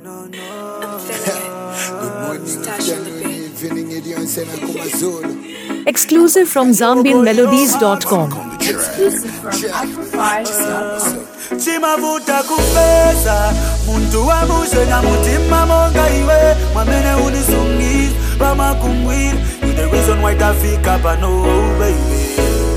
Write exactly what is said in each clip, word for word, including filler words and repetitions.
no, no. Good morning, afternoon, evening, Edion Sena Kumazulu. Exclusive from zambian melodies dot com. Exclusive from Afrofiles dot com. Chimavuta kupesa muntu wa mushe na mutima monga iwe mwamene unisungiza pamakumwira. You the reason why tafika pano baby.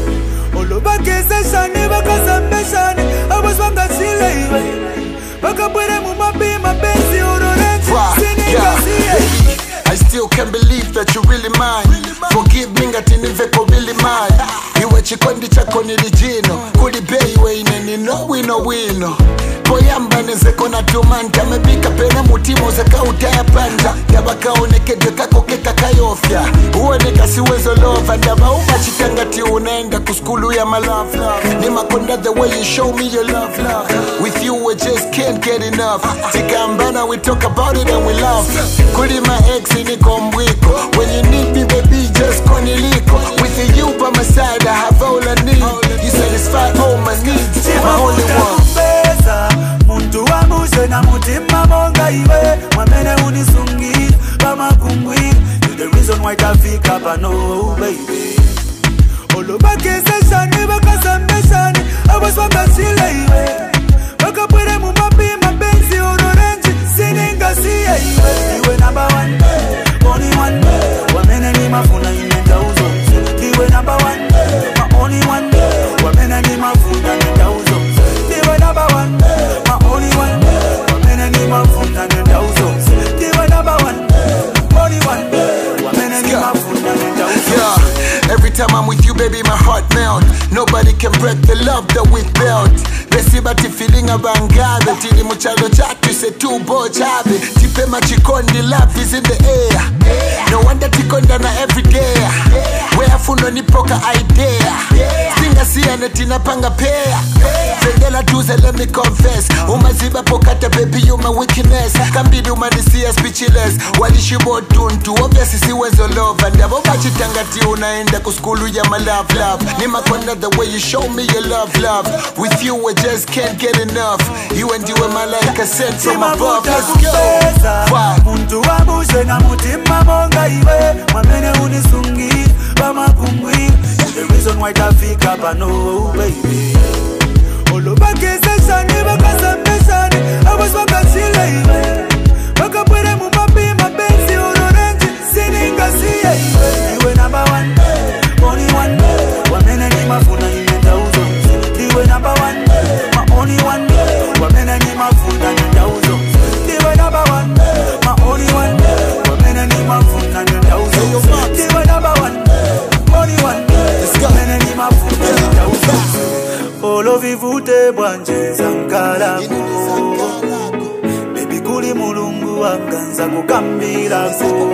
Olobakeseshani bakasambeshani abaswanga chile iwe bakapwere mumabi mapenzi urorenzi siningasiye. I still can't believe that you really mine. Forgive me ngati niveko really mine. Iwe chikondi chako nilijino kulibe iwe ineni no wino wino. Poyamba nezeko na tumanta mebika pena mutimo zaka utaya panda. Yabakaonekeje kako keka kayofya. Uoneka siwezo lova ndaba umachitangati unaenda kuskulu ya my love love. Ni makonda the way you show me your love love. With you I just can't get enough. Tikambana we talk about it and we laugh. Kuli my ex niko mbwiko. When you need me baby just koniliko. With you by my side I have all I need. You satisfy all my needs, my only one. Muntu wa mushe na mutima monga iwe mwamene unisungiza pamakumwira. You the reason why tafika pano baby. Olobakeseshani bakasambeshani abaswanga chile iwe bakapwere mumabi mapenzi urorenzi siningasiye iwe. Iwe number one, only one. Wamene ni mafuna inenda uzo. Iwe number one, my only one. Wamene ni mafuna inenda uzo. Iwe number one, my only one. Wamene ni mafuna inenda uzo. Iwe number one, only one. Wamene ni mafuna inenda uzo. Every time I'm with you, baby, my heart melt. Nobody can break the love that we've built. Besibati feeling abangabe tili muchalo chatu se tubo chabe. Tipe machikondi, love is in the air. No wonder tikonda na everyday. Where funo nipoka idea. Stinga siya netina panga pair. Fendela tuze let me confess. Umaziba pokata baby you my weakness. Kambidi umanisia speechless. Walishibo tuntu obviously siwezo love. Ndabo bachitangati unaenda kuskulu ya my love love. Ni makonda the way you show me your love love. With you I just can't get enough. You and you are my like a sent from above. Let's go. Wow. Muntu wa mushe na mutima monga iwe mwamene unisungiza pamakumwira. You the reason why tafika pano baby. Olobakeseshani bakasambeshani abaswanga chile iwe bakapwere mumabi mapenzi urorenzi siningasiye iwe. Iwe number one, only one. Wamene ni mafuna inenda uzo. Iwe number one, my only one. Wamene ni mafuna inenda uzo. Iwe number one, my only one. Wamene ni mafuna inenda uzo. Iwe number one, only one. Wamene ni mafuna inenda uzo. Olo vivute bwanje zankalako. Baby kuli mulungu wanganza kukambirako.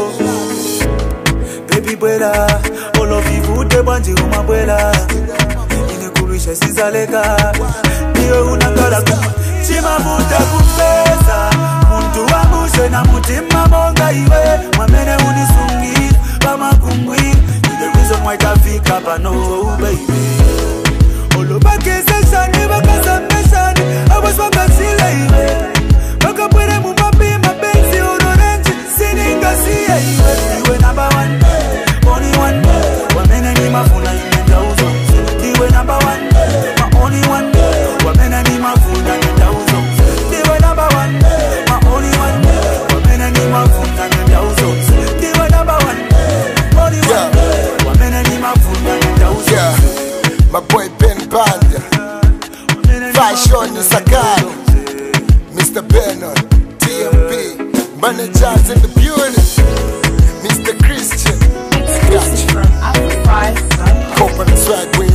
Baby bwela, olo vivute bwanje umabwela. Inekulisha sizaleka, niwe unangala kuma. Chimavuta kupesa, muntu wa mushe na mutima monga iwe mwamene unisungiza pamakumwira. You the reason why tafika pano baby. Olobakeseshani bakasambeshani abaswanga chile iwe bakapwere mumabi mapenzi urorenzi siningasiye iwe. Iwe number one, only one. Wamene ni mafuna inenda uzo. Iwe number one, my only one. Wamene ni mafuna inenda uzo. Iwe number one, my only one. Wamene ni mafuna inenda uzo. Iwe number one, only one. Wamene ni mafuna inenda uzo. My boy Ben Banda, Fashion Sakano, Mister Bernard, T M B, managers in the building, Mister Christian, Exclusive from Afrofiles dot com. Copenhagen swag.